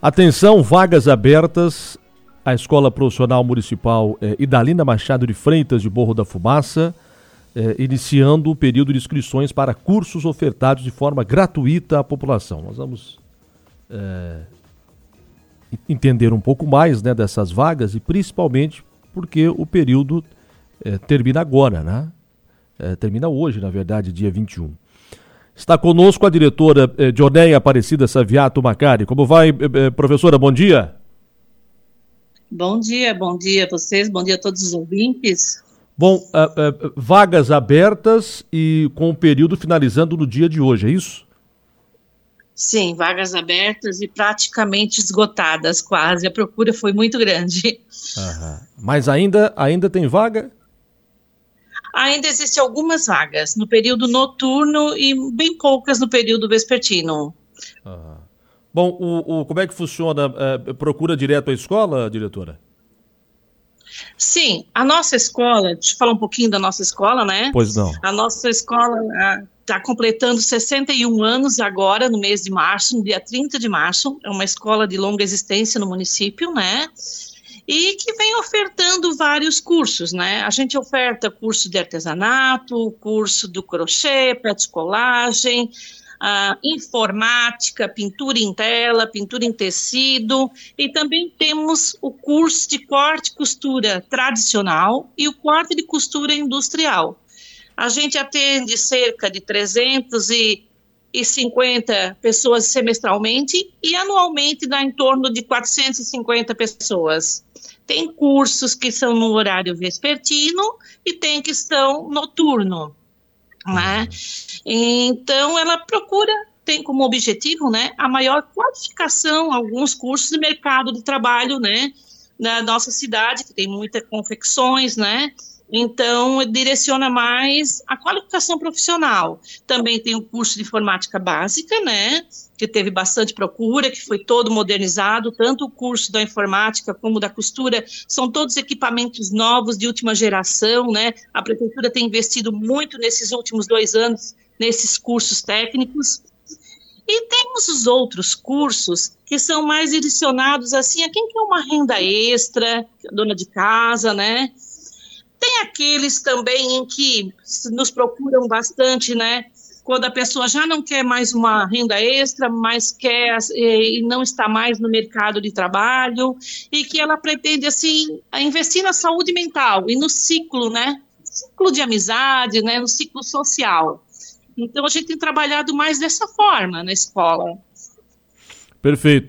Atenção, vagas abertas. A Escola Profissional Municipal Idalina Machado de Freitas de Morro da Fumaça, iniciando o período de inscrições para cursos ofertados de forma gratuita à população. Nós vamos entender um pouco mais, né, dessas vagas e principalmente porque o período termina agora, né? Termina hoje, na verdade, dia 21. Está conosco a diretora Dionéia Aparecida Saviato Macari. Como vai, professora? Bom dia. Bom dia a vocês, bom dia a todos os ouvintes. Bom, vagas abertas e com o período finalizando no dia de hoje, é isso? Sim, vagas abertas e praticamente esgotadas quase, a procura foi muito grande. Aham. Mas ainda tem vaga? Ainda existem algumas vagas no período noturno e bem poucas no período vespertino. Aham. Bom, como é que funciona? Procura direto à escola, diretora? Sim, a nossa escola, deixa eu falar um pouquinho da nossa escola, né? Pois não. A nossa escola está completando 61 anos agora, no mês de março, no dia 30 de março. É uma escola de longa existência no município, né? E que vem ofertando vários cursos, né? A gente oferta curso de artesanato, curso do crochê, pré-colagem, informática, pintura em tela, pintura em tecido, e também temos o curso de corte e costura tradicional e o corte de costura industrial. A gente atende cerca de 350 pessoas semestralmente e anualmente dá em torno de 450 pessoas. Tem cursos que são no horário vespertino e tem que são noturno, né? Então ela tem como objetivo, né, a maior qualificação, alguns cursos de mercado de trabalho, né, na nossa cidade, que tem muitas confecções, né, então direciona mais a qualificação profissional. Também tem o curso de informática básica, né, que teve bastante procura, que foi todo modernizado, tanto o curso da informática como da costura, são todos equipamentos novos de última geração, né, a prefeitura tem investido muito nesses últimos 2 anos, nesses cursos técnicos. E temos os outros cursos que são mais direcionados assim a quem quer uma renda extra, dona de casa, né? Tem aqueles também em que nos procuram bastante, né? Quando a pessoa já não quer mais uma renda extra, mas quer e não está mais no mercado de trabalho e que ela pretende assim investir na saúde mental e no ciclo, né? Ciclo de amizade, né? No ciclo social. Então, a gente tem trabalhado mais dessa forma na escola. Perfeito.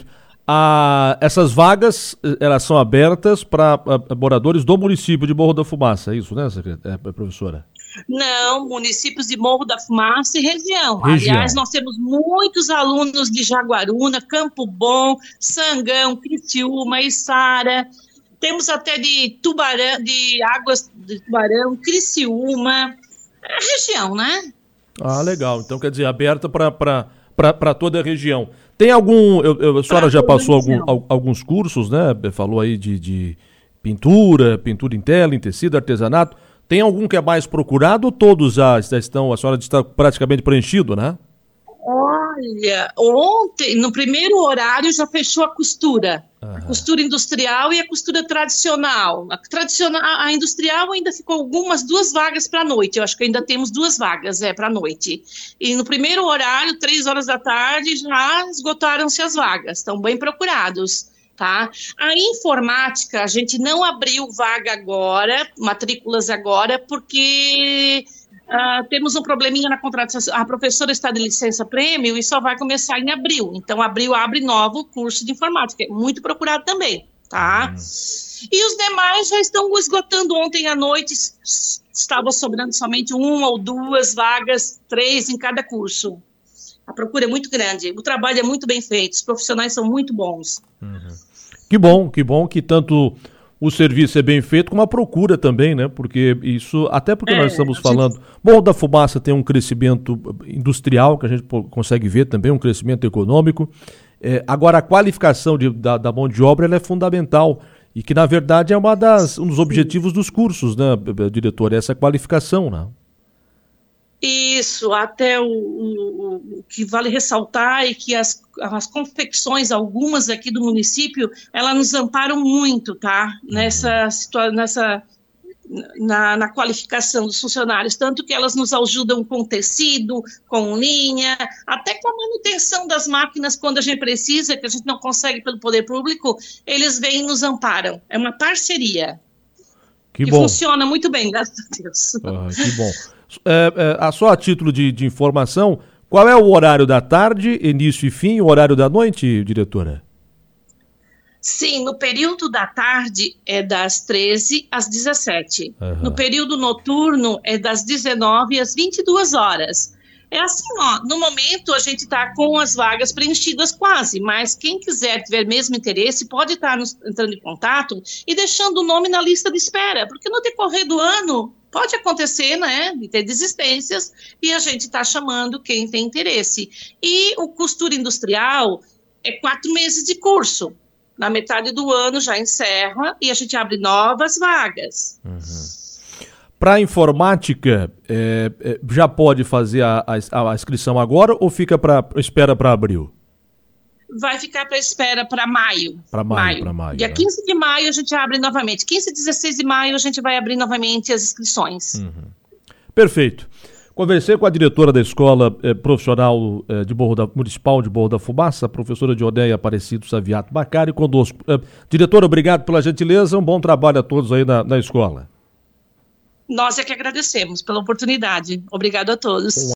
Essas vagas, elas são abertas para moradores do município de Morro da Fumaça, é isso, né, professora? Não, municípios de Morro da Fumaça e região. Aliás, nós temos muitos alunos de Jaguaruna, Campo Bom, Sangão, Criciúma, Içara. Temos até de Tubarão, de Águas de Tubarão, Criciúma, região, né? Ah, legal. Então, quer dizer, aberta para toda a região. Tem algum... a senhora já passou alguns cursos, né? Falou aí de pintura em tela, em tecido, artesanato. Tem algum que é mais procurado ou todos já estão... A senhora está praticamente preenchido, né? Olha, ontem, no primeiro horário, já fechou a costura. A costura industrial e a costura tradicional. A industrial ainda ficou algumas 2 vagas para a noite. Eu acho que ainda temos 2 vagas para a noite. E no primeiro horário, 3 horas da tarde, já esgotaram-se as vagas. Estão bem procurados, tá? A informática, a gente não abriu vaga agora, matrículas agora, porque... temos um probleminha na contratação, a professora está de licença prêmio e só vai começar em abril, então abril abre novo curso de informática, é muito procurado também, tá? E os demais já estão esgotando. Ontem à noite, estava sobrando somente 1 ou 2 vagas, 3 em cada curso. A procura é muito grande, o trabalho é muito bem feito, os profissionais são muito bons. Que bom que tanto... O serviço é bem feito, como a procura também, né? Porque isso, até porque nós estamos falando... Morro da Fumaça tem um crescimento industrial, que a gente consegue ver também, um crescimento econômico. Agora, a qualificação da mão de obra ela é fundamental e que, na verdade, é um dos objetivos dos cursos, né, diretor? Essa qualificação, né? Isso, até o que vale ressaltar é que as confecções, algumas aqui do município, elas nos amparam muito, tá? Na qualificação dos funcionários, tanto que elas nos ajudam com tecido, com linha, até com a manutenção das máquinas quando a gente precisa, que a gente não consegue pelo poder público, eles vêm e nos amparam. É uma parceria que bom. Funciona muito bem, graças a Deus. Que bom. Só a título de informação, qual é o horário da tarde, início e fim, o horário da noite, diretora? Sim, no período da tarde é das 13 às 17. No período noturno é das 19 às 22 horas. É assim, ó, no momento a gente está com as vagas preenchidas quase, mas quem quiser, tiver mesmo interesse, pode estar entrando em contato e deixando o nome na lista de espera, porque no decorrer do ano pode acontecer, né, de ter desistências, e a gente está chamando quem tem interesse. E o costura industrial é 4 meses de curso. Na metade do ano já encerra e a gente abre novas vagas. Para a informática, já pode fazer a inscrição agora ou fica espera para abril? Vai ficar para espera para maio. Para maio. Dia 15 de maio a gente abre novamente. 15 e 16 de maio a gente vai abrir novamente as inscrições. Perfeito. Conversei com a diretora da Escola Profissional Municipal de Morro da Fumaça, a professora Dioneia Aparecido Saviato Bacari, conosco. Diretora, obrigado pela gentileza, um bom trabalho a todos aí na escola. Nós é que agradecemos pela oportunidade. Obrigado a todos.